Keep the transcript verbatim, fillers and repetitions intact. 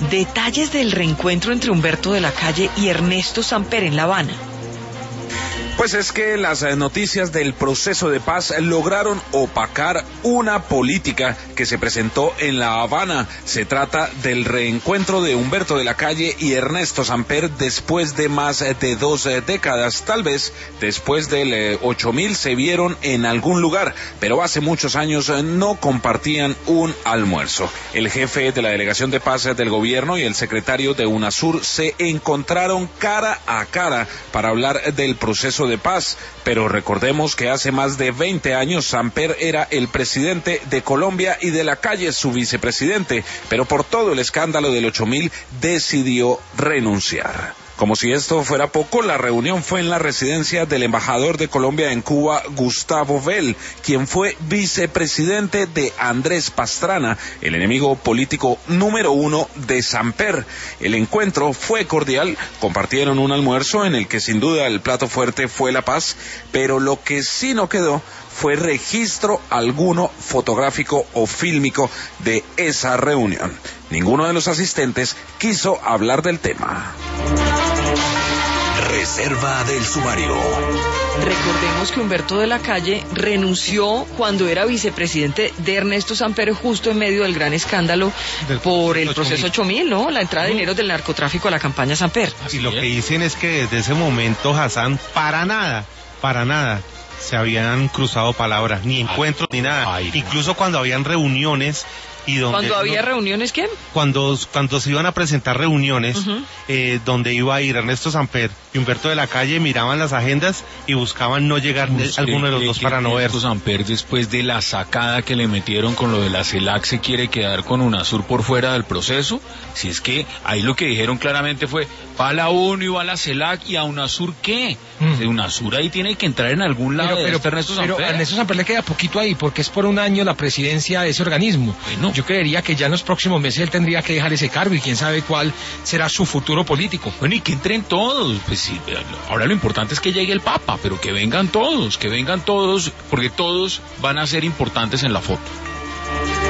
Detalles del reencuentro entre Humberto de la Calle y Ernesto Samper en La Habana. Pues es que las noticias del proceso de paz lograron opacar una política que se presentó en La Habana. Se trata del reencuentro de Humberto de la Calle y Ernesto Samper después de más de dos décadas. Tal vez después del ocho mil se vieron en algún lugar, pero hace muchos años no compartían un almuerzo. El jefe de la Delegación de Paz del gobierno y el secretario de UNASUR se encontraron cara a cara para hablar del proceso de de paz, pero recordemos que hace más de veinte años Samper era el presidente de Colombia y de la Calle su vicepresidente, pero por todo el escándalo del ocho mil decidió renunciar. Como si esto fuera poco, la reunión fue en la residencia del embajador de Colombia en Cuba, Gustavo Bell, quien fue vicepresidente de Andrés Pastrana, el enemigo político número uno de Samper. El encuentro fue cordial, compartieron un almuerzo en el que sin duda el plato fuerte fue la paz, pero lo que sí no quedó fue registro alguno fotográfico o fílmico de esa reunión. Ninguno de los asistentes quiso hablar del tema. Reserva del sumario. Recordemos que Humberto de la Calle renunció cuando era vicepresidente de Ernesto Samper, justo en medio del gran escándalo del por el proceso ocho mil, ¿no? La entrada de dinero del narcotráfico a la campaña Samper. Y lo que dicen es que desde ese momento, Hassan, para nada, para nada se habían cruzado palabras, ni encuentros, ni nada. Ay, incluso cuando habían reuniones y donde ¿Cuando había no, reuniones qué? Cuando, cuando se iban a presentar reuniones, uh-huh. eh, donde iba a ir Ernesto Samper y Humberto de la Calle, miraban las agendas y buscaban no llegar pues, alguno de los dos para no ver. Ernesto Samper, después de la sacada que le metieron con lo de la CELAC, se quiere quedar con UNASUR por fuera del proceso. Si es que ahí lo que dijeron claramente fue, va a la ONU y va a la CELAC, y a UNASUR ¿qué? Mm. UNASUR ahí tiene que entrar en algún lado. Pero, pero, este Ernesto Samper. Pero a Ernesto Samper le queda poquito ahí, porque es por un año la presidencia de ese organismo. Bueno. Yo creería que ya en los próximos meses él tendría que dejar ese cargo y quién sabe cuál será su futuro político. Bueno, y que entren todos. Pues sí, ahora lo importante es que llegue el Papa, pero que vengan todos, que vengan todos, porque todos van a ser importantes en la foto.